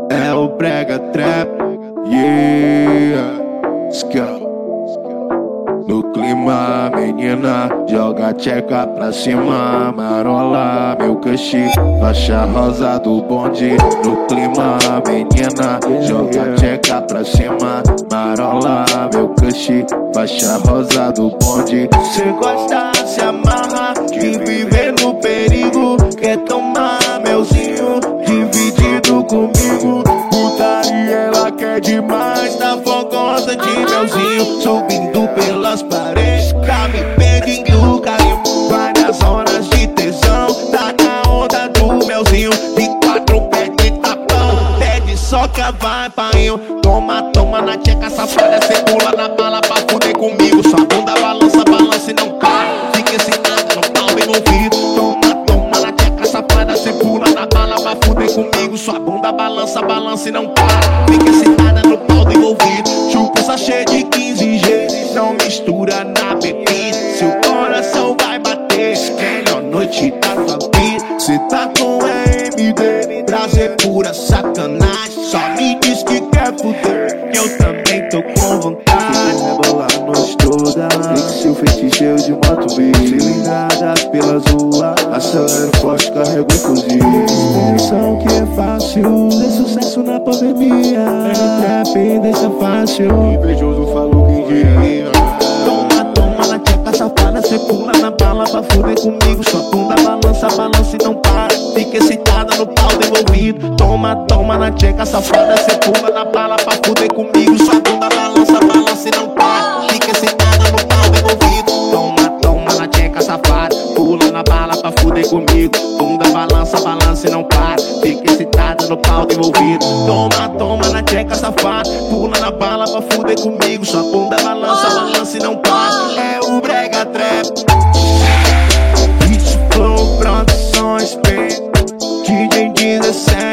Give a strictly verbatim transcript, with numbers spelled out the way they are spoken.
É o brega trap, yeah, Skull. No clima, menina, joga a tcheca pra cima. Marola, meu crush, faixa rosa do bonde. No clima, menina, joga a tcheca pra cima. Marola, meu crush, faixa rosa do bonde. Cê gosta, se amarra, de viver no perigo. Quer tomar melzinho, dividido comigo. Putaria, ela quer demais, tá fogosa de melzinho. Subindo pelas paredes, tá me pedindo carinho. Várias horas de tesão, tá na onda do melzinho. De quatro pés de tapão, pede soca, vai painho. Toma, toma na tcheca safada, cê pula na bala pra fuder comigo. Sua bunda balança, balança e não cai. Fica excitada no pau bem no ouvido. Toma, toma na tcheca safada, cê pula na bala pra fuder comigo. Sua bunda balança, balança e não cai. Fica excitada no pau do envolvido. Chupa sachê de quinze G, não mistura na bebida. Seu coração vai bater, melhor noite da tua vida. Cê tá com M D, prazer pura sacanagem. Só me diz que quer fuder, que eu também tô com vontade. Rebolar a noite toda, seu feticheiro de moto B. Cilindradas pelas ruas, acelero forte, carrego inclusive. Exposição que é fácil, ter sucesso na pandemia. É trap, deixa fácil, invejoso falou quem diria. Toma, toma na tcheca safada, cê pula na bala pra fuder comigo. Sua bunda balança, balança e não para. Fica excitada no pau devolvido. Toma, toma na tcheca safada, cê pula na bala pra fuder comigo. Sua bunda balança, balança e não para. Fica excitada no pau devolvido. Toma, toma na tcheca safada, pula na bala pra fuder comigo. Bunda balança, balança e não para. Fica excitada no pau devolvido. Toma, toma na tcheca safada, pula na bala pra fuder comigo. Sua bunda balança, balança e não para. É o brega trap. Beat Flow Produções, D J dezessete.